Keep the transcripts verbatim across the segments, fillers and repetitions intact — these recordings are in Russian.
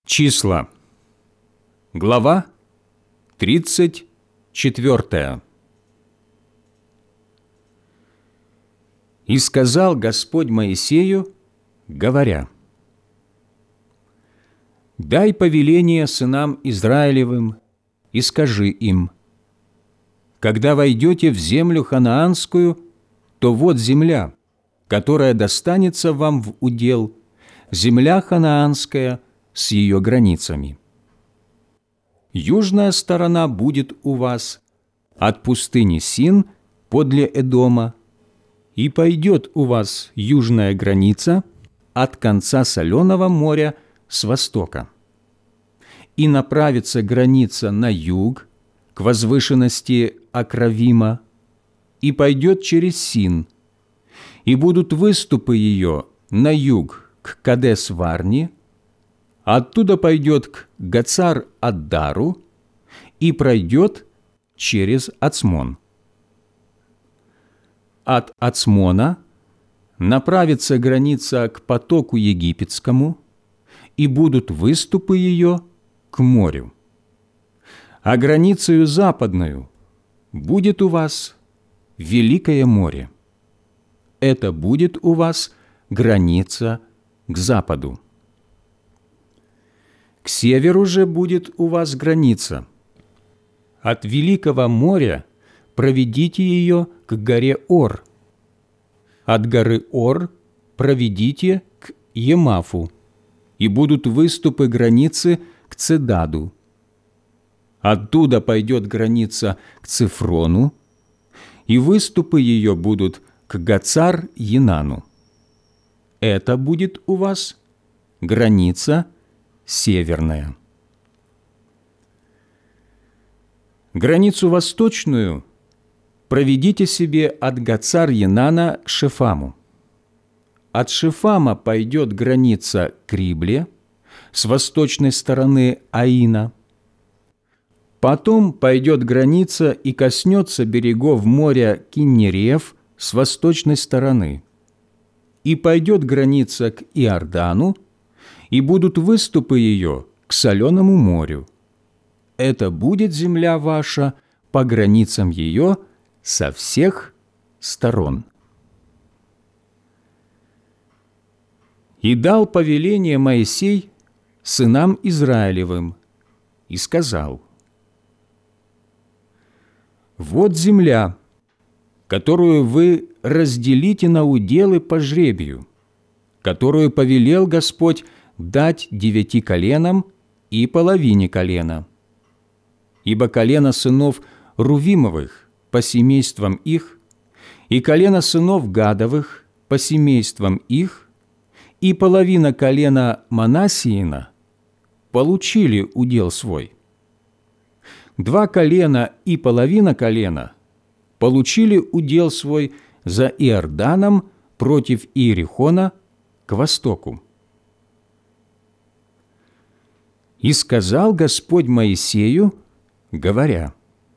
Числа. Глава тридцать четвёртая. «И сказал Господь Моисею, говоря: дай повеление сынам Израилевым и скажи им: когда войдете в землю ханаанскую, то вот земля, которая достанется вам в удел, земля ханаанская с ее границами. Южная сторона будет у вас от пустыни Син подле Эдома, и пойдет у вас южная граница от конца Соленого моря с востока. И направится граница на юг, к возвышенности Акравима, и пойдет через Син, и будут выступы ее на юг к Кадес-Варне, оттуда пойдет к Гацар-Аддару и пройдет через Ацмон. От Ацмона направится граница к потоку египетскому, и будут выступы ее к морю. А границею западную будет у вас Великое море. Это будет у вас граница к западу. К северу же будет у вас граница. От Великого моря проведите ее к горе Ор. От горы Ор проведите к Емафу, и будут выступы границы к Цедаду. Оттуда пойдет граница к Цифрону, и выступы ее будут к Гацар-Енану. Это будет у вас граница северная. Границу восточную проведите себе от Гацар-Енана к Шефаму. От Шефама пойдет граница к Рибле, с восточной стороны Аина. Потом пойдет граница и коснется берегов моря Киннерев с восточной стороны. И пойдет граница к Иордану, и будут выступы ее к Соленому морю. Это будет земля ваша по границам ее со всех сторон. И дал повеление Моисей сынам Израилевым и сказал: вот земля, которую вы разделите на уделы по жребию, которую повелел Господь дать девяти коленам и половине колена. Ибо колено сынов Рувимовых по семействам их, и колено сынов Гадовых по семействам их, и половина колена Манассиина получили удел свой. Два колена и половина колена получили удел свой за Иорданом против Иерихона к востоку. И сказал Господь Моисею, говоря: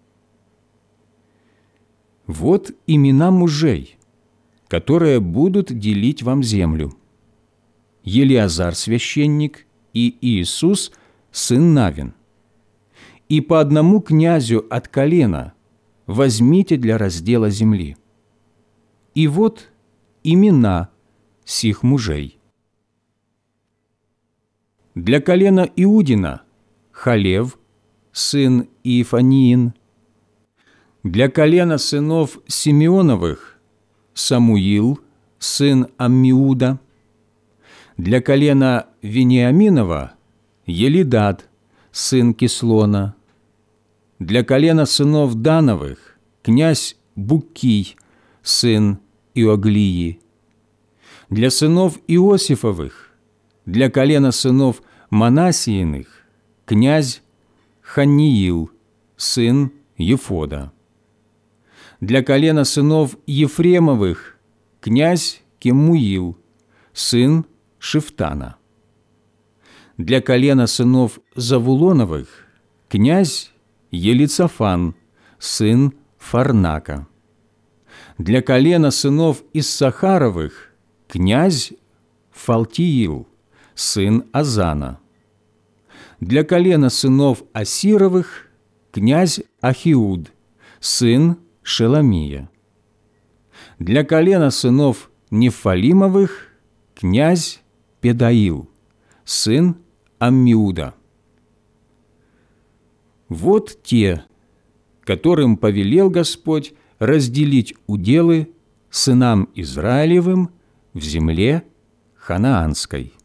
вот имена мужей, которые будут делить вам землю: Елиазар священник и Иисус сын Навин. И по одному князю от колена возьмите для раздела земли. И вот имена сих мужей. Для колена Иудина Халев, сын Иефаниин. Для колена сынов Симеоновых Самуил, сын Аммиуда. Для колена Вениаминова Елидад, сын Кислона. Для колена сынов Дановых князь Буккий, сын Иоглии. Для сынов Иосифовых, для колена сынов Манассииных князь Ханниил, сын Ефода. Для колена сынов Ефремовых князь Кемуил, сын Шифтана. Для колена сынов Завулоновых князь Елицафан, сын Фарнака. Для колена сынов Иссахаровых князь Фалтиил, сын Азана. Для колена сынов Асировых князь Ахиуд, сын Шеломия. Для колена сынов Нефалимовых князь Педаил, сын Аммиуда. Вот те, которым повелел Господь разделить уделы сынам Израилевым в земле ханаанской.